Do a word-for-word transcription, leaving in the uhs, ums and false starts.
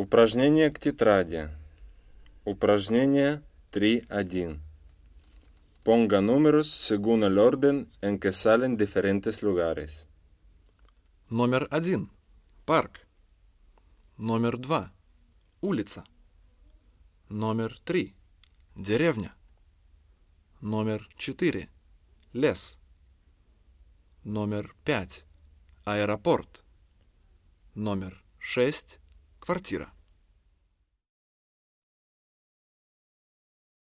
Упражнение к тетради. Упражнение три один. Ponga números según el orden en que salen diferentes lugares. Номер один. Парк. Номер два. Улица. Номер три. Деревня. Номер четыре. Лес. Номер пять. Аэропорт. Номер шесть. Квартира.